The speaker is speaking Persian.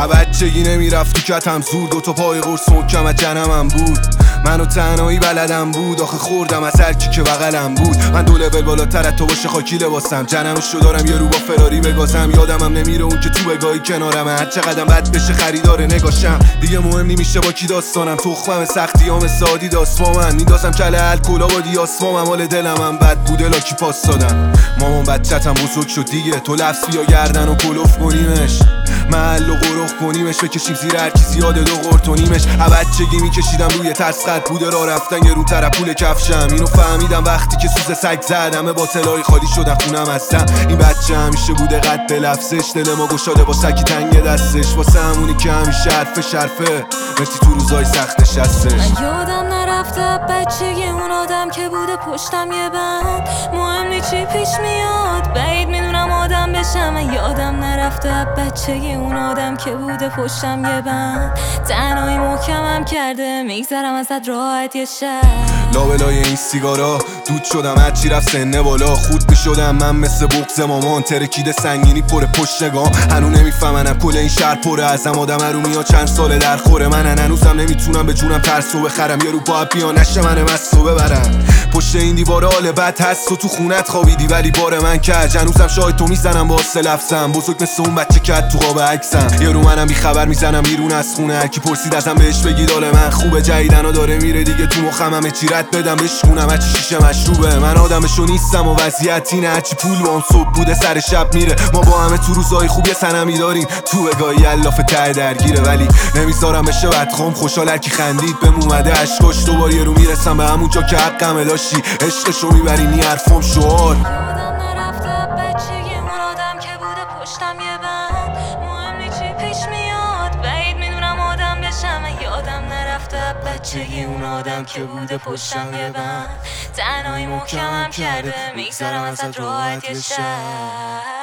بچگی نمیرفت تو کتم زور، دوتا پای قرص محکم از جنمم بود. منو تنهایی بلدم بود، آخه خوردم از هر کی که بغلم بود. من دو لول بالاتر از تو باشه خاکی لباسم، جنمشو دارم یه رو با فراری بگازم. یادمم نمیره اون که تو بگاهی کنارمه، هر چقدرم بد بشه خریدار نگاشم. دیگه مهم نمیشه با کی داستانم، تخمم سختیام سادی داست با من. میندازم کله الکلا با دیاسمام، حال دلمم بد بوده لاکی پاس دادم. مامان بچه‌تم بزرگ شد دیگه، تو لفظ بیا گردن و کلوف کنیمش، محل و قروخ کنیمش، بکشیم زیر هر کی زیاده دو قرطونیمش. بچگی میکشیدم روی ترس خط بوده راه رفتن یه رو طرف پول کفشم. اینو فهمیدم وقتی که سوز سگ زدم، باطلای خالی شدن خونم هستم. این بچه همیشه بوده قد به لفظش، دل ما گشاده با سکی تنگ دستش، واسه همونی که همیشه شرفه متی تو روزای سختش هستش. من یادم نرفته بچگی اون آدم که بوده پشتم یه بند، مهم نی چی پیش میاد بعید میدونم آدم بشم. من یادم نرفته بچگی اون آدم که بوده پشتم یه بند، تنهایی محکمم کرده میگذرم ازت راحت یه شب. لابلای این سیگارا دود شدم، هرچی رفت سنه بالا خود میشدم من مثل بغض مامان. ترکیده سنگینی پر پشت نگام، هنو نمیفهمنم کل این شهر پره ازم. آدم ارومیا چند ساله در خوره منن، هنوزم نمیتونم به جونم ترسو بخرم. یه رو باید بیان نشه من مستو ببرم. پشت این دیواره حال بد هست و تو خونت خوابیدی ولی بار من کج. هنوزم شاید تو میزنم با سه لفظم، بزرگ مثل اون بچه که تو قاب عکسم. یه رو منم بی خبر میزنم بیرون از خونه، هر کی پرسید ازم بهش بگید حال من خوبه. جدیدن داره میره دیگه تو مخم، همه چی رد بدم بشکونم هرچی شیشه مشروبه. من آدمشو نیستم و وضعیت اینه، هرچی پول با هم صبح بوده سر شب میره. ما با همه تو روزای خوب یه سنمی داریم، تو بگاهی الاف ته درگیره ولی نمیذارم بشه بدخوام. خوشحال هر کی خندید بهم اومده اشکاش، دوباره یه رو میرسم به همون جا که حقمه داشتی. عشقشو میبری نی حرفام شعار. یادم نرفته بچگی اون آدم که بوده پشتم یه بند، مهم نی چی پیش میاد بعید میدونم آدم بشم. من یادم نرفته بچگی اون آدم که بوده پشتم یه بند، تنهایی محکمم کرده میگذرم ازت راحت یه شب.